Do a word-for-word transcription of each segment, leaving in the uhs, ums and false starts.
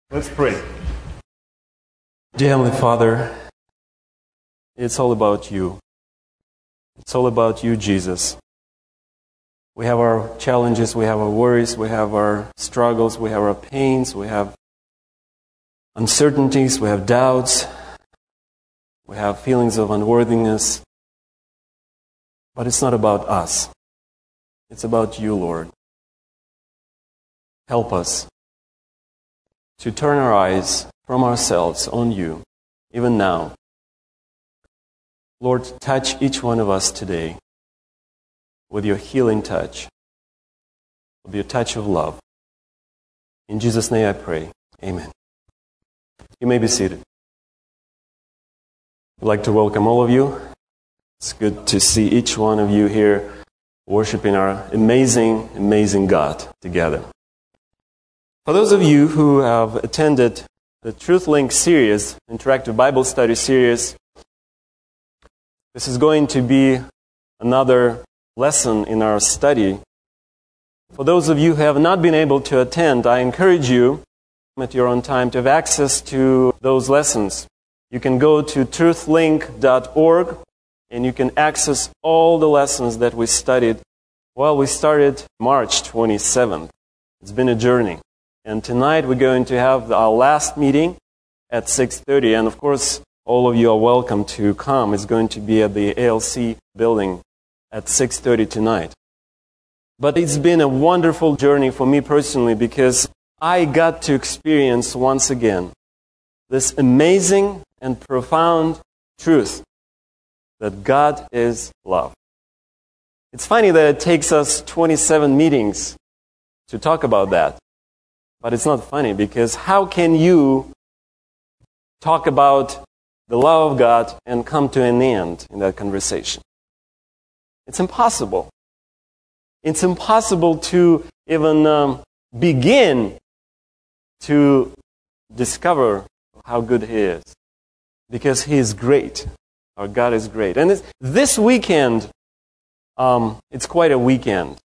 Let's pray. Dear Heavenly Father, it's all about you. It's all about you, Jesus. We have our challenges, we have our worries, we have our struggles, we have our pains, we have uncertainties, we have doubts, we have feelings of unworthiness. But it's not about us. It's about you, Lord. Help us to turn our eyes from ourselves on you, even now. Lord, touch each one of us today with your healing touch, with your touch of love. In Jesus' name I pray. Amen. You may be seated. I'd like to welcome all of you. It's good to see each one of you here worshiping our amazing, amazing God together. For those of you who have attended the TruthLink series, interactive Bible study series, this is going to be another lesson in our study. For those of you who have not been able to attend, I encourage you at your own time to have access to those lessons. You can go to truth link dot org and you can access all the lessons that we studied. Well, we started March twenty-seventh. It's been a journey. And tonight we're going to have our last meeting at six thirty. And of course, all of you are welcome to come. It's going to be at the A L C building at six thirty tonight. But it's been a wonderful journey for me personally because I got to experience once again this amazing and profound truth that God is love. It's funny that it takes us twenty-seven meetings to talk about that. But it's not funny because how can you talk about the love of God and come to an end in that conversation? It's impossible. It's impossible to even um, begin to discover how good He is. Because He is great. Our God is great. And this, this weekend, um, it's quite a weekend.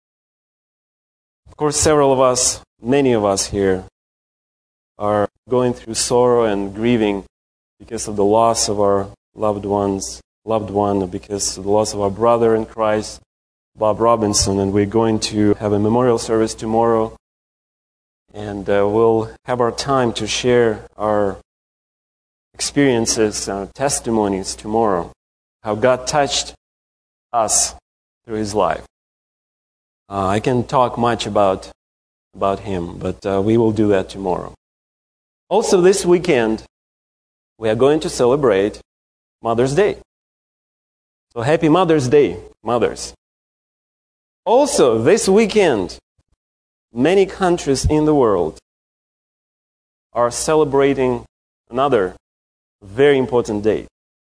Of course, several of us, many of us here, are going through sorrow and grieving because of the loss of our loved ones, loved one, because of the loss of our brother in Christ, Bob Robinson, and we're going to have a memorial service tomorrow, and uh, we'll have our time to share our experiences, our testimonies tomorrow, how God touched us through His life. Uh, I can talk much about about Him, but uh, we will do that tomorrow. Also, this weekend, we are going to celebrate Mother's Day. So happy Mother's Day, mothers. Also, this weekend, many countries in the world are celebrating another very important date.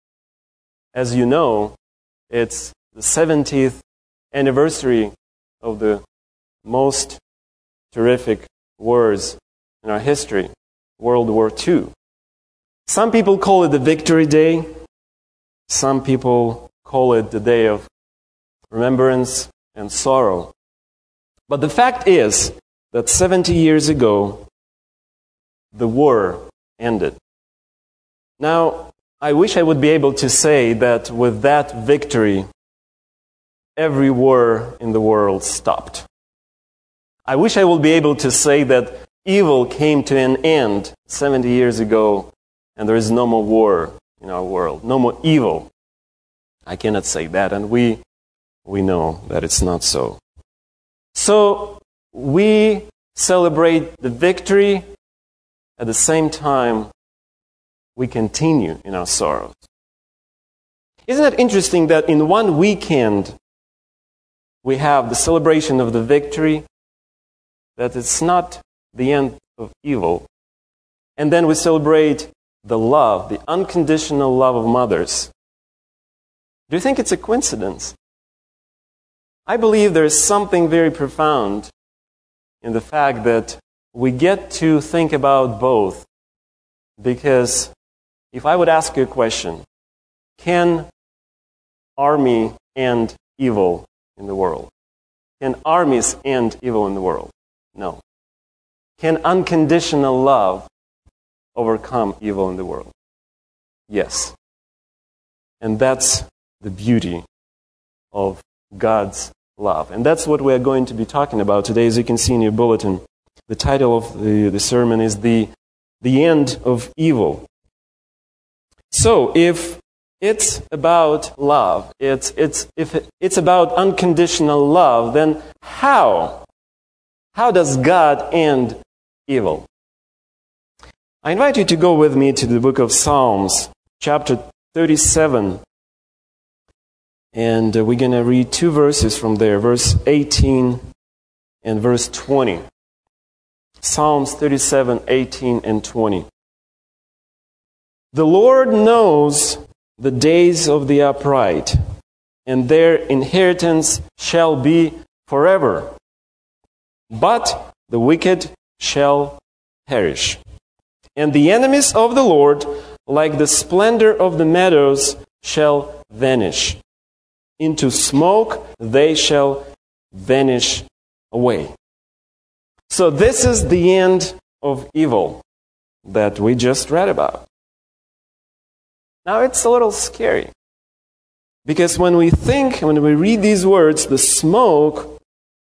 As you know, it's the seventieth anniversary of the most terrific wars in our history, World War Two. Some people call it the Victory Day. Some people call it the day of remembrance and sorrow. But the fact is that seventy years ago, the war ended. Now, I wish I would be able to say that with that victory, every war in the world stopped. I wish I would be able to say that evil came to an end seventy years ago and there is no more war in our world, no more evil. I cannot say that, and we we know that it's not so. So we celebrate the victory. At the same time, we continue in our sorrows. Isn't it interesting that in one weekend we have the celebration of the victory, that it's not the end of evil. And then we celebrate the love, the unconditional love of mothers. Do you think it's a coincidence? I believe there is something very profound in the fact that we get to think about both. Because if I would ask you a question, can army end evil in the world? Can armies end evil in the world? No. Can unconditional love overcome evil in the world. Yes. And that's the beauty of God's love. And that's what we're going to be talking about today, as you can see in your bulletin. The title of the, the sermon is the, the End of Evil. So, if it's about love, it's, it's, if it, it's about unconditional love, then how? How does God end evil? I invite you to go with me to the book of Psalms, chapter thirty-seven. And uh, we're going to read two verses from there, verse eighteen and verse twenty. Psalms thirty-seven, eighteen and twenty. The Lord knows the days of the upright, and their inheritance shall be forever. But the wicked shall perish. And the enemies of the Lord, like the splendor of the meadows, shall vanish. Into smoke they shall vanish away. So this is the end of evil that we just read about. Now it's a little scary, because when we think, when we read these words, the smoke,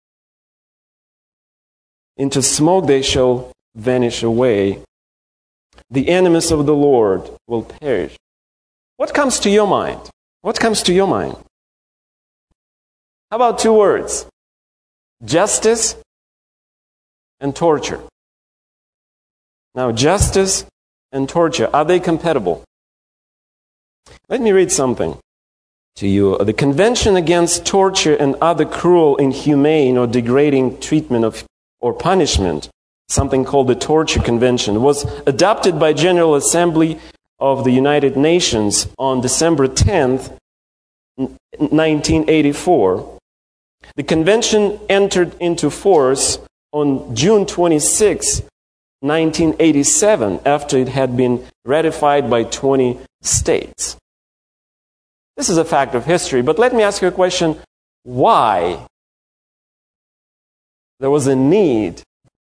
into smoke they shall vanish away. The enemies of the Lord will perish. What comes to your mind? What comes to your mind? How about two words? Justice and torture. Now, justice and torture, are they compatible? Let me read something to you. The Convention Against Torture and Other Cruel, Inhumane, or Degrading Treatment of or Punishment, something called the Torture Convention, was adopted by General Assembly of the United Nations on December tenth, nineteen eighty-four. The convention entered into force on June twenty-sixth, nineteen eighty-seven, after it had been ratified by twenty states. This is a fact of history, but let me ask you a question. Why there was a need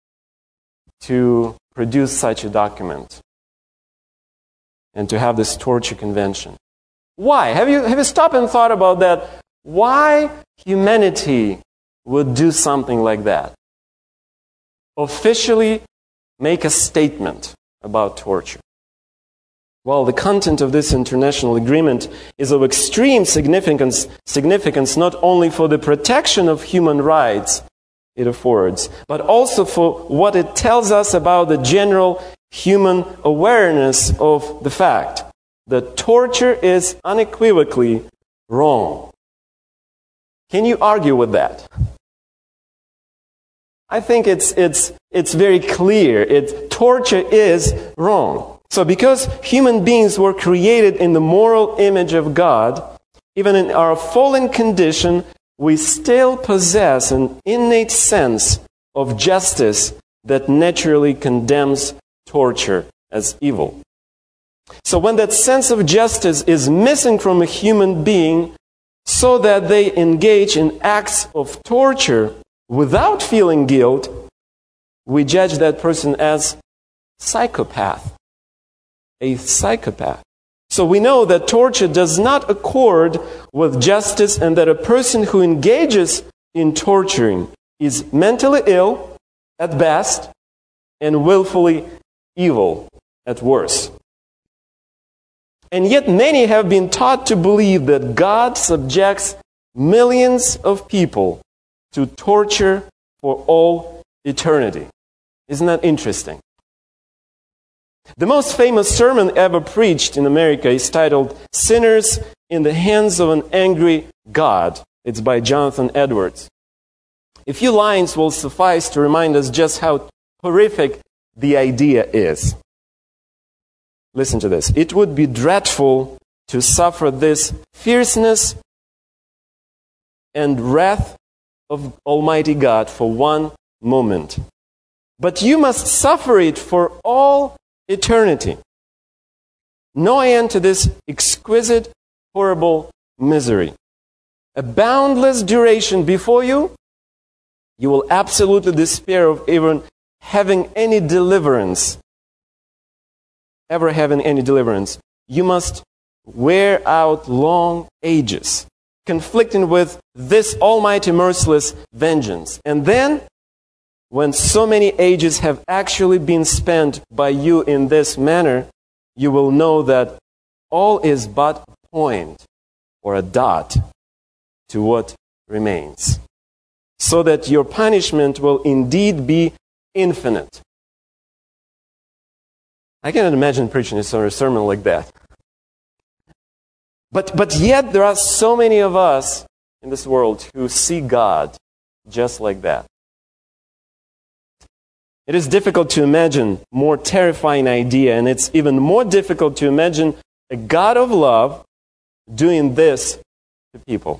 to produce such a document and to have this torture convention? Why? Have you, have you stopped and thought about that? Why humanity would do something like that? Officially make a statement about torture. Well, the content of this international agreement is of extreme significance, significance not only for the protection of human rights it affords, but also for what it tells us about the general human awareness of the fact that torture is unequivocally wrong. Can you argue with that? I think it's it's it's very clear. It torture is wrong. So because human beings were created in the moral image of God, even in our fallen condition, we still possess an innate sense of justice that naturally condemns torture as evil. So when that sense of justice is missing from a human being, so that they engage in acts of torture without feeling guilt, we judge that person as psychopath. A psychopath. So we know that torture does not accord with justice, and that a person who engages in torturing is mentally ill at best and willfully evil at worst. And yet many have been taught to believe that God subjects millions of people to torture for all eternity. Isn't that interesting? The most famous sermon ever preached in America is titled "Sinners in the Hands of an Angry God." It's by Jonathan Edwards. A few lines will suffice to remind us just how horrific the idea is. Listen to this. It would be dreadful to suffer this fierceness and wrath of Almighty God for one moment. But you must suffer it for all eternity. No end to this exquisite, horrible misery. A boundless duration before you, you will absolutely despair of even having any deliverance ever having any deliverance, you must wear out long ages, conflicting with this almighty merciless vengeance. And then, when so many ages have actually been spent by you in this manner, you will know that all is but a point or a dot to what remains, so that your punishment will indeed be infinite. I cannot imagine preaching a sermon like that. But, but yet there are so many of us in this world who see God just like that. It is difficult to imagine a more terrifying idea, and it's even more difficult to imagine a God of love doing this to people.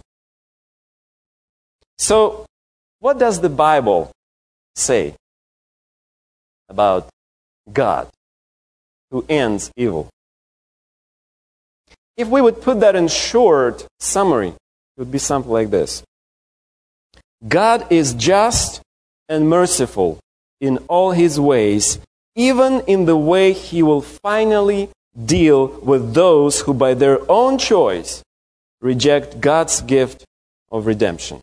So, what does the Bible say about God who ends evil? If we would put that in short summary, it would be something like this. God is just and merciful in all His ways, even in the way He will finally deal with those who by their own choice reject God's gift of redemption.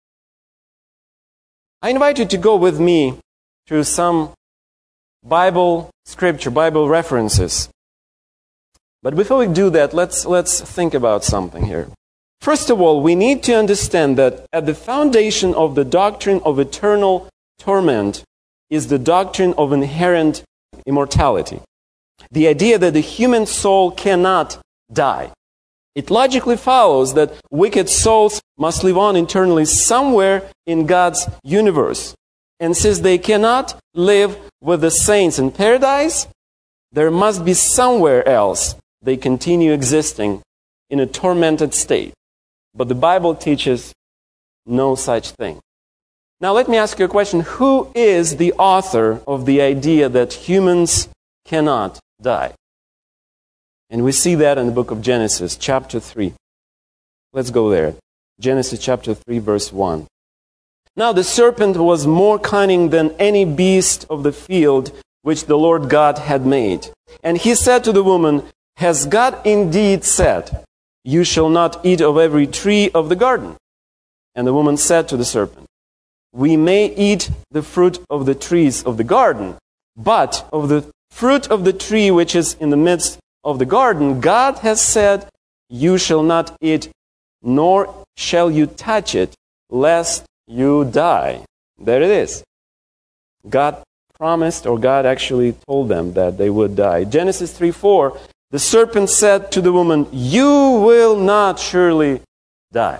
I invite you to go with me through some Bible scripture, Bible references. But before we do that, let's, let's think about something here. First of all, we need to understand that at the foundation of the doctrine of eternal torment is the doctrine of inherent immortality. The idea that the human soul cannot die. It logically follows that wicked souls must live on eternally somewhere in God's universe. And since they cannot live with the saints in paradise, there must be somewhere else they continue existing in a tormented state. But the Bible teaches no such thing. Now let me ask you a question. Who is the author of the idea that humans cannot die? And we see that in the book of Genesis, chapter three. Let's go there. Genesis chapter three, verse one. Now the serpent was more cunning than any beast of the field which the Lord God had made. And he said to the woman, Has God indeed said, You shall not eat of every tree of the garden? And the woman said to the serpent, We may eat the fruit of the trees of the garden, but of the fruit of the tree which is in the midst of the garden, God has said, You shall not eat, nor shall you touch it, lest you die. There it is. God promised, or God actually told them that they would die. Genesis three four, the serpent said to the woman, You will not surely die.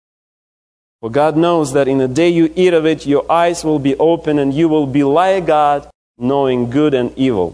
For God knows that in the day you eat of it, your eyes will be open and you will be like God, knowing good and evil.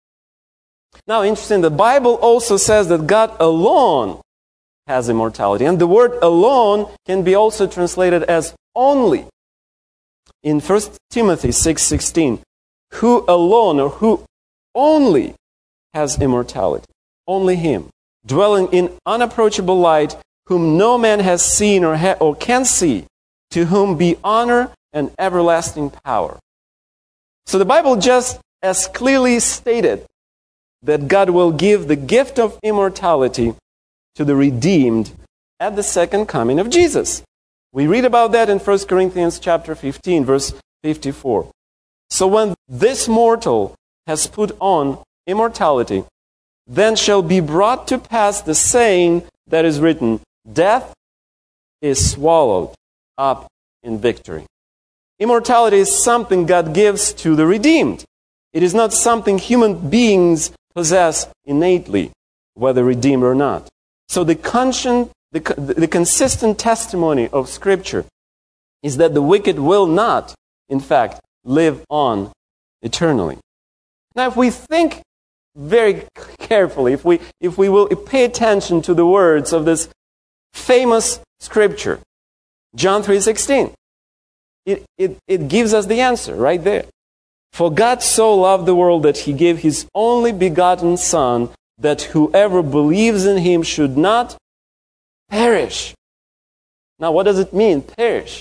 Now, interesting, the Bible also says that God alone has immortality. And the word alone can be also translated as only. In First Timothy six sixteen, who alone or who only has immortality? Only Him, dwelling in unapproachable light, whom no man has seen or, ha- or can see, to whom be honor and everlasting power. So the Bible just as clearly stated that God will give the gift of immortality to the redeemed at the second coming of Jesus. We read about that in First Corinthians chapter fifteen, verse fifty-four. So when this mortal has put on immortality, then shall be brought to pass the saying that is written, Death is swallowed up in victory. Immortality is something God gives to the redeemed. It is not something human beings possess innately, whether redeemed or not. So the, conscient, the, the consistent testimony of Scripture is that the wicked will not, in fact, live on eternally. Now, if we think very carefully, if we, if we will pay attention to the words of this famous Scripture, John three sixteen, it, it, it gives us the answer right there. For God so loved the world that He gave His only begotten Son, that whoever believes in Him should not perish. Now, what does it mean, perish?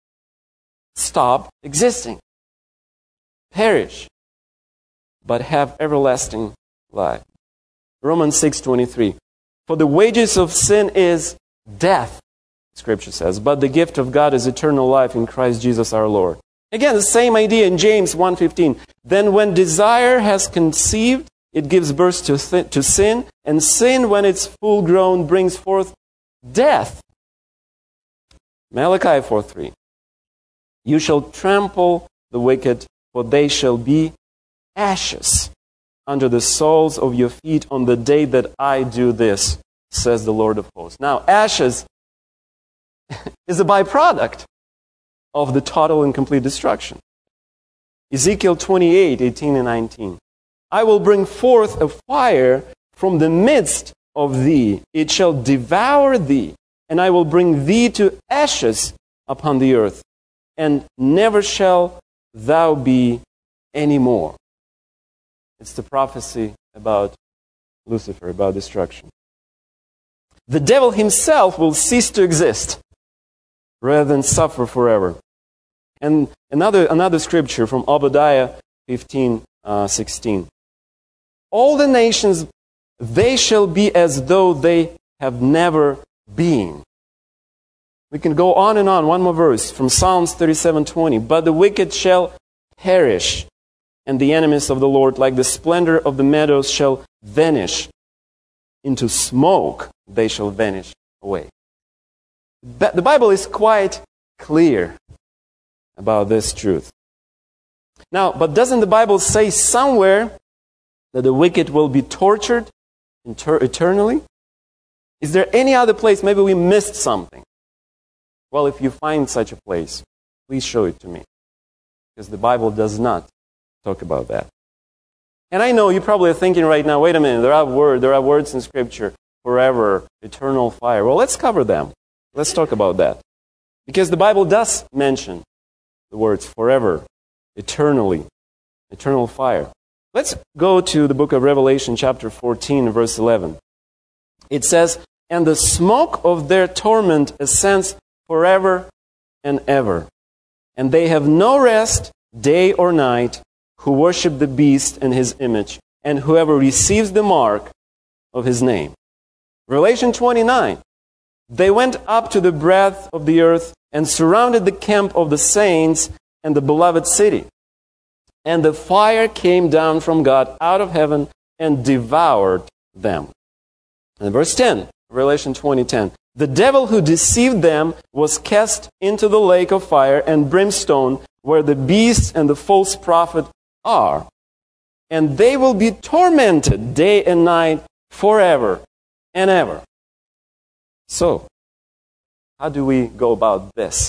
Stop existing. Perish, but have everlasting life. Romans six twenty-three. For the wages of sin is death, Scripture says, but the gift of God is eternal life in Christ Jesus our Lord. Again, the same idea in James one fifteen. Then when desire has conceived, it gives birth to, th- to sin, and sin, when it's full grown, brings forth death. Malachi four three. You shall trample the wicked, for they shall be ashes under the soles of your feet on the day that I do this, says the Lord of hosts. Now, ashes is a byproduct of the total and complete destruction. Ezekiel twenty-eight, eighteen and nineteen. I will bring forth a fire from the midst of thee. It shall devour thee, and I will bring thee to ashes upon the earth, and never shall thou be any more. It's the prophecy about Lucifer, about destruction. The devil himself will cease to exist rather than suffer forever. And another, another scripture from Obadiah fifteen, sixteen. All the nations, they shall be as though they have never been. We can go on and on. One more verse from Psalms thirty-seven twenty. But the wicked shall perish, and the enemies of the Lord, like the splendor of the meadows, shall vanish. Into smoke they shall vanish away. The Bible is quite clear about this truth. Now, but doesn't the Bible say somewhere that the wicked will be tortured inter- eternally? Is there any other place? Maybe we missed something. Well, if you find such a place, please show it to me. Because the Bible does not talk about that. And I know you probably are thinking right now, wait a minute, there are words, there are words in Scripture, forever, eternal fire. Well, let's cover them. Let's talk about that. Because the Bible does mention the words forever, eternally, eternal fire. Let's go to the book of Revelation, chapter fourteen, verse eleven. It says, and the smoke of their torment ascends forever and ever. And they have no rest, day or night, who worship the beast and his image, and whoever receives the mark of his name. Revelation twenty-nine. They went up to the breadth of the earth and surrounded the camp of the saints and the beloved city. And the fire came down from God out of heaven and devoured them. And verse ten, Revelation twenty ten. The devil who deceived them was cast into the lake of fire and brimstone, where the beast and the false prophet are. And they will be tormented day and night forever and ever. So, how do we go about this?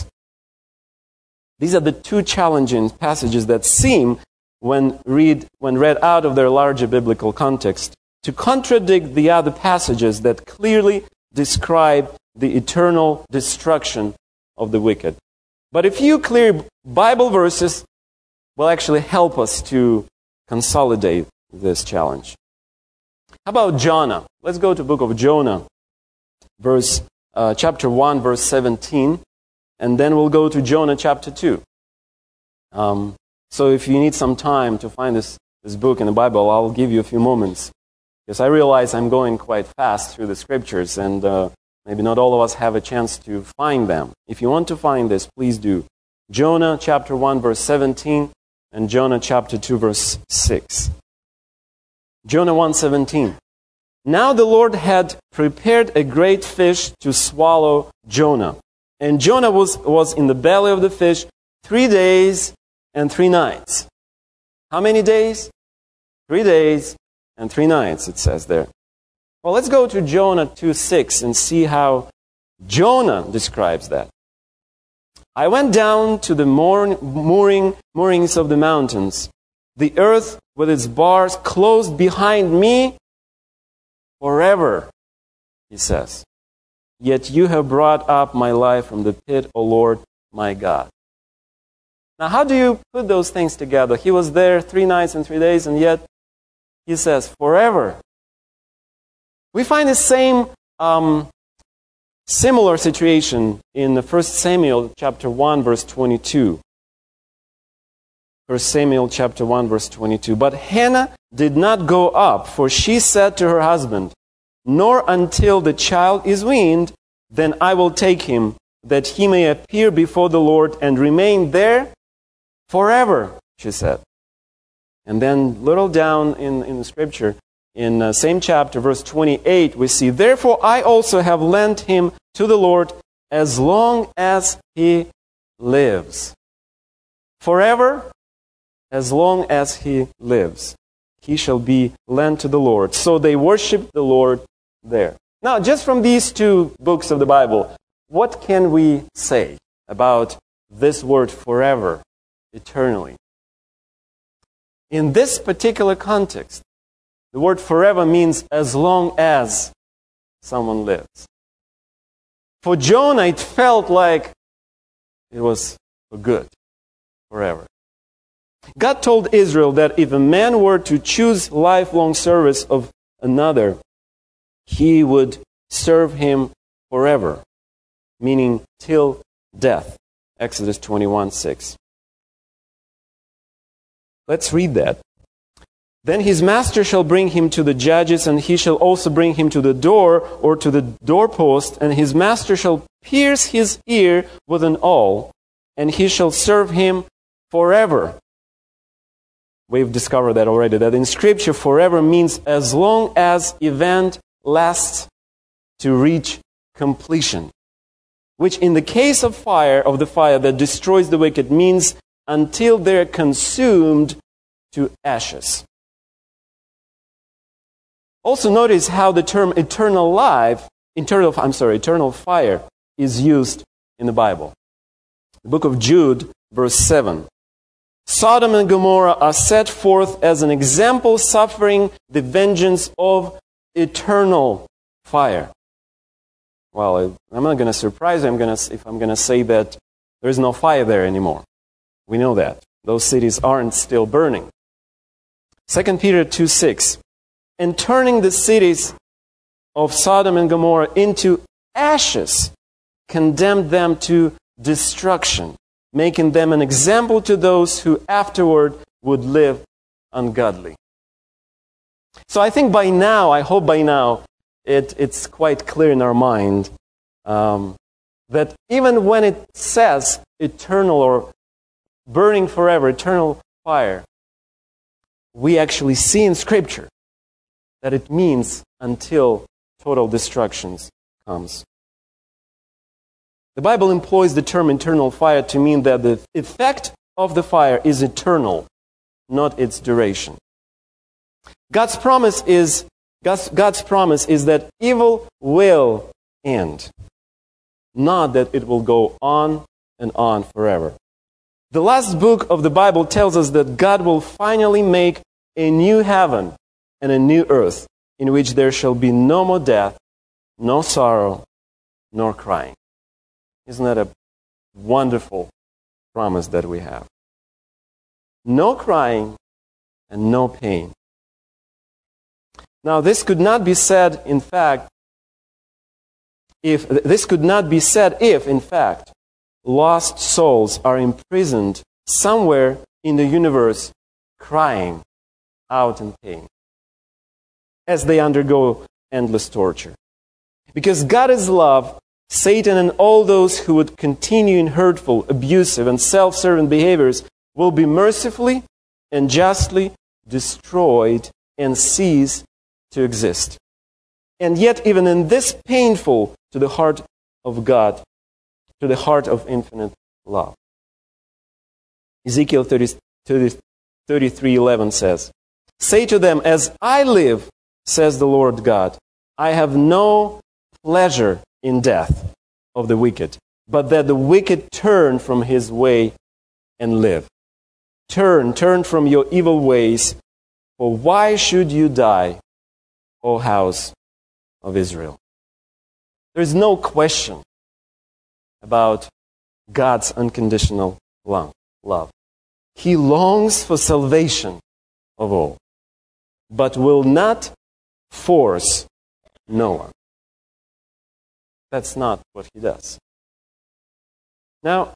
These are the two challenging passages that seem, when read, when read out of their larger biblical context, to contradict the other passages that clearly describe the eternal destruction of the wicked. But a few clear Bible verses will actually help us to consolidate this challenge. How about Jonah? Let's go to the book of Jonah, verse uh, chapter one, verse seventeen, and then we'll go to Jonah chapter two. Um, so if you need some time to find this, this book in the Bible, I'll give you a few moments. Because I realize I'm going quite fast through the scriptures, and uh, maybe not all of us have a chance to find them. If you want to find this, please do. Jonah chapter one, verse seventeen, and Jonah chapter two, verse six. Jonah one seventeen. Now the Lord had prepared a great fish to swallow Jonah. And Jonah was, was in the belly of the fish three days and three nights. How many days? Three days and three nights, it says there. Well, let's go to Jonah two six and see how Jonah describes that. I went down to the mooring, moorings of the mountains. The earth with its bars closed behind me forever, he says. Yet you have brought up my life from the pit, O Lord, my God. Now, how do you put those things together? He was there three nights and three days, and yet he says, forever. We find the same um, similar situation in the First Samuel chapter one, verse twenty-two. First Samuel chapter one, verse twenty-two. But Hannah did not go up, for she said to her husband, nor until the child is weaned, then I will take him, that he may appear before the Lord and remain there forever, she said. And then little down in, in the scripture, in the same chapter, verse twenty-eight, we see, therefore I also have lent him to the Lord as long as he lives. Forever, as long as he lives, he shall be lent to the Lord. So they worship the Lord there. Now, just from these two books of the Bible, what can we say about this word forever, eternally? In this particular context, the word forever means as long as someone lives. For Jonah, it felt like it was for good, forever. God told Israel that if a man were to choose lifelong service of another, he would serve him forever, meaning till death. Exodus twenty-one six. Let's read that. Then his master shall bring him to the judges, and he shall also bring him to the door or to the doorpost, and his master shall pierce his ear with an awl, and he shall serve him forever. We've discovered that already, that in Scripture, forever means as long as event lasts to reach completion, which in the case of fire, of the fire that destroys the wicked, means until they're consumed to ashes. Also notice how the term eternal life, eternal, I'm sorry, eternal fire is used in the Bible. The book of Jude, verse seven. Sodom and Gomorrah are set forth as an example suffering the vengeance of eternal fire. Well, I'm not going to surprise you I'm gonna, if I'm going to say that there is no fire there anymore. We know that. Those cities aren't still burning. Second Peter two six. And turning the cities of Sodom and Gomorrah into ashes, condemned them to destruction, making them an example to those who afterward would live ungodly. So I think by now, I hope by now, it, it's quite clear in our mind um, that even when it says eternal or burning forever, eternal fire, we actually see in Scripture that it means until total destruction comes. The Bible employs the term eternal fire to mean that the effect of the fire is eternal, not its duration. God's promise is God's, God's promise is that evil will end, not that it will go on and on forever. The last book of the Bible tells us that God will finally make a new heaven and a new earth in which there shall be no more death, no sorrow, nor crying. Isn't that a wonderful promise that we have? No crying and no pain. Now, this could not be said, in fact, if this could not be said if, in fact, lost souls are imprisoned somewhere in the universe, crying out in pain as they undergo endless torture. Because God is love, Satan and all those who would continue in hurtful, abusive, and self-serving behaviors will be mercifully and justly destroyed and cease to exist. And yet, even in this painful to the heart of God, to the heart of infinite love. Ezekiel thirty-three eleven says, "Say to them, as I live, says the Lord God, I have no pleasure in death of the wicked, but that the wicked turn from his way and live. Turn, turn from your evil ways, for why should you die, O house of Israel?" There is no question about God's unconditional love. He longs for salvation of all, but will not force no one. That's not what he does. Now,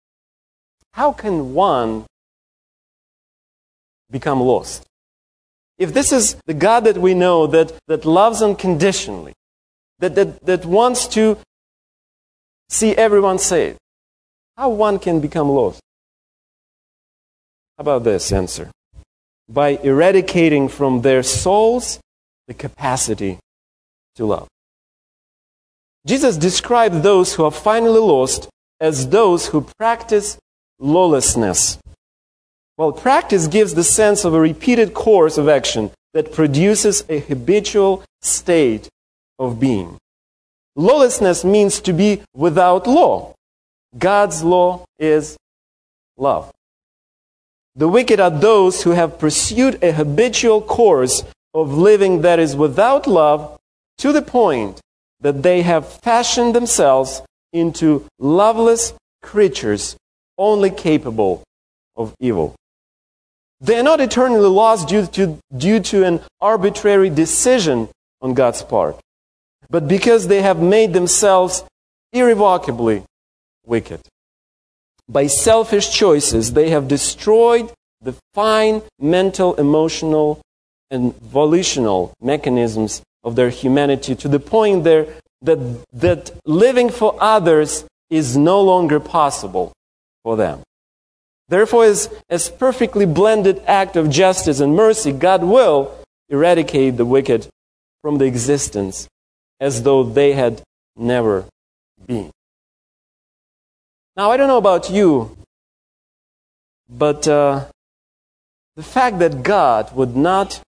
how can one become lost? if this is the God that we know, that, that loves unconditionally, that, that, that wants to see everyone saved, how one can become lost? How about this answer? By eradicating from their souls the capacity to love. Jesus described those who are finally lost as those who practice lawlessness. Well, practice gives the sense of a repeated course of action that produces a habitual state of being. Lawlessness means to be without law. God's law is love. The wicked are those who have pursued a habitual course of living that is without love to the point that they have fashioned themselves into loveless creatures only capable of evil. They are not eternally lost due to, due to an arbitrary decision on God's part, but because they have made themselves irrevocably wicked. By selfish choices, they have destroyed the fine mental, emotional, and volitional mechanisms of their humanity to the point there that, that living for others is no longer possible for them. Therefore, as, as perfectly blended act of justice and mercy, God will eradicate the wicked from the existence as though they had never been. Now, I don't know about you, but uh, the fact that God would not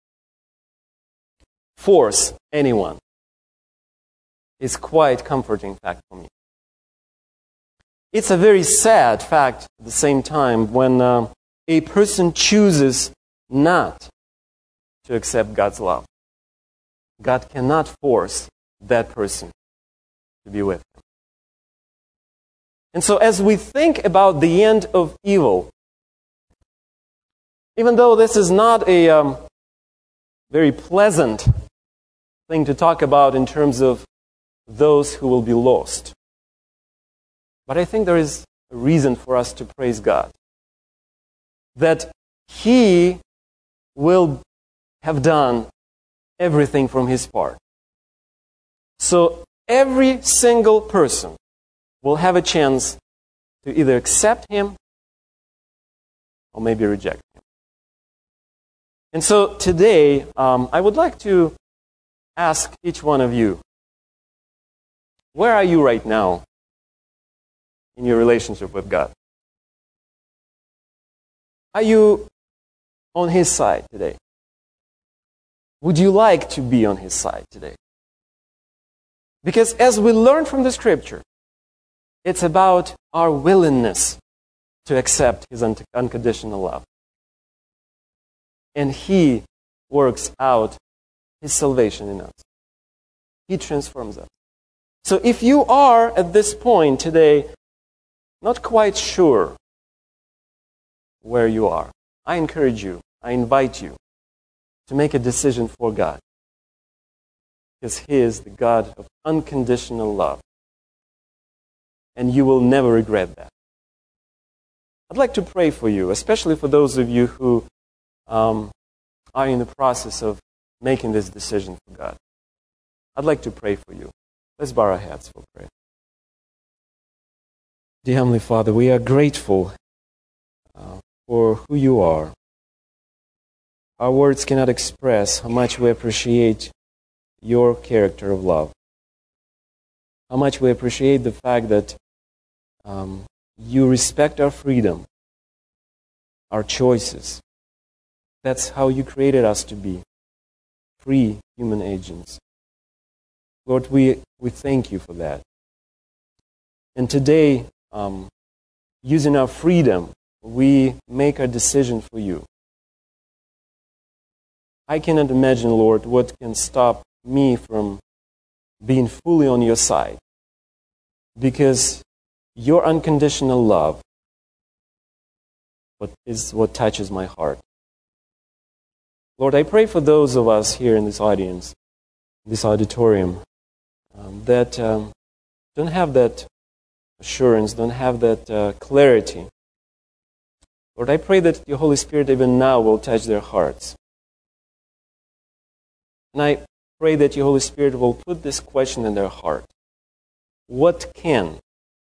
force anyone is quite comforting fact for me. It's a very sad fact at the same time when uh, a person chooses not to accept God's love. God cannot force that person to be with him. And so as we think about the end of evil, even though this is not a um, very pleasant thing to talk about in terms of those who will be lost, but I think there is a reason for us to praise God. That He will have done everything from His part. So every single person will have a chance to either accept Him or maybe reject Him. And so today, um, I would like to ask each one of you, where are you right now in your relationship with God? Are you on His side today? Would you like to be on His side today? Because as we learn from the Scripture, it's about our willingness to accept His un- unconditional love. And He works out His salvation in us. He transforms us. So if you are at this point today not quite sure where you are, I encourage you, I invite you to make a decision for God. Because He is the God of unconditional love. And you will never regret that. I'd like to pray for you, especially for those of you who um, are in the process of making this decision for God. I'd like to pray for you. Let's bow our heads for prayer. Dear Heavenly Father, we are grateful uh, for who you are. Our words cannot express how much we appreciate your character of love. How much we appreciate the fact that um, you respect our freedom, our choices. That's how you created us to be, free human agents. Lord, we, we thank you for that. And today, um, using our freedom, we make a decision for you. I cannot imagine, Lord, what can stop me from being fully on your side. Because your unconditional love is what touches my heart. Lord, I pray for those of us here in this audience, this auditorium, um, that um, don't have that assurance, don't have that uh, clarity. Lord, I pray that your Holy Spirit even now will touch their hearts. And I pray that your Holy Spirit will put this question in their heart. What can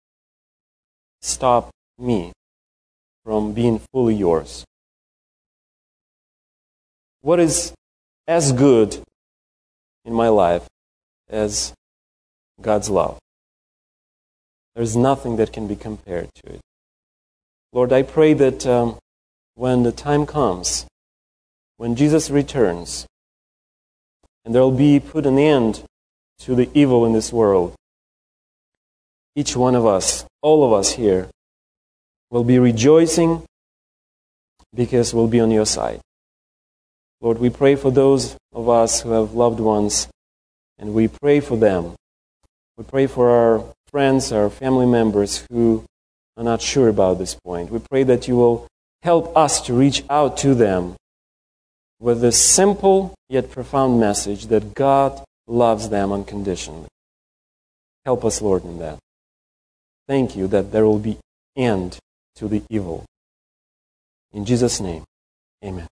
stop me from being fully yours? What is as good in my life as God's love? There's nothing that can be compared to it. Lord, I pray that um, when the time comes, when Jesus returns, and there will be put an end to the evil in this world, each one of us, all of us here, will be rejoicing because we'll be on your side. Lord, we pray for those of us who have loved ones, and we pray for them. We pray for our friends, our family members who are not sure about this point. We pray that you will help us to reach out to them with this simple yet profound message that God loves them unconditionally. Help us, Lord, in that. Thank you that there will be end to the evil. In Jesus' name, amen.